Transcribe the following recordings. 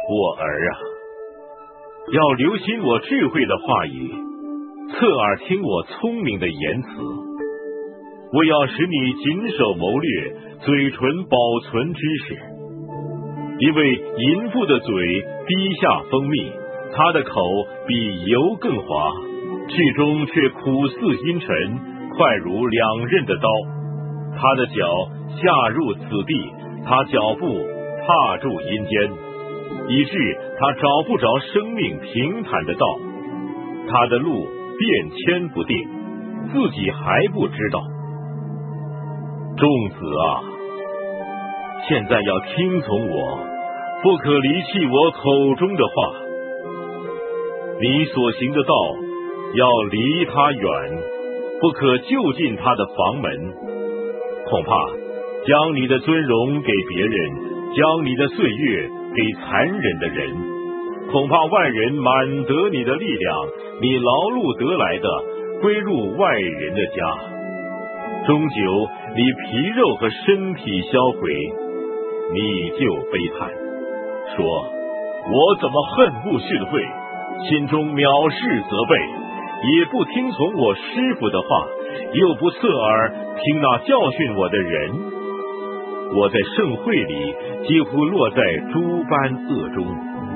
我儿啊，要留心我智慧的话语，侧耳听我聪明的言辞。我要使你谨守谋略，嘴唇保存知识。因为淫妇的嘴滴下蜂蜜，她的口比油更滑，至终却苦似阴沉，快如两刃的刀。她的脚下入此地，她脚步踏入阴间，以致她找不着生命平坦的道。她的路变迁不定，自己还不知道。众子啊，现在要听从我，不可离弃我口中的话。你所行的道要离他远，不可就近他的房门。恐怕将你的尊荣给别人，将你的岁月给残忍的人。恐怕外人满得你的力量，你劳碌得来的归入外人的家。终究你皮肉和身体销毁，你就悲叹说，我怎么恨恶训诲，心中藐视责备，也不听从我师傅的话，又不侧耳听那教训我的人。我在盛会里几乎落在诸般恶中。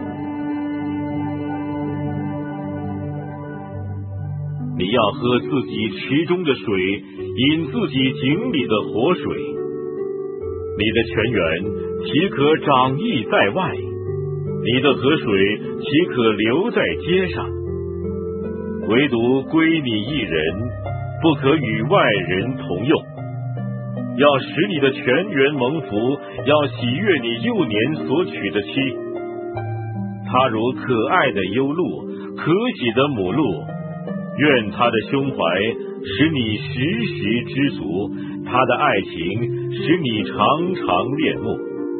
你要喝自己池中的水，饮自己井里的活水。你的泉源岂可长溢在外？你的河水岂可流在街上？唯独归你一人，不可与外人同用。要使你的泉源蒙福，要喜悦你幼年所娶的妻。她如可爱的幽鹿，可喜的母鹿。愿他的胸怀使你时时知足，他的爱情使你常常恋慕。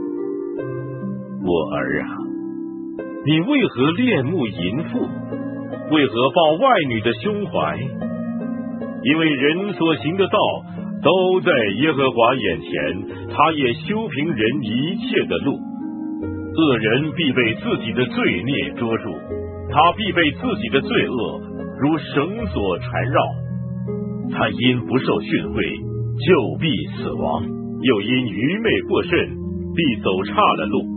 我儿啊，你为何恋慕淫妇？为何抱外女的胸怀？因为人所行的道都在耶和华眼前，他也修平人一切的路。恶人必被自己的罪孽捉住，他必被自己的罪恶如绳索缠绕。他因不受训诲，就必死亡；又因愚昧过甚，必走岔了路。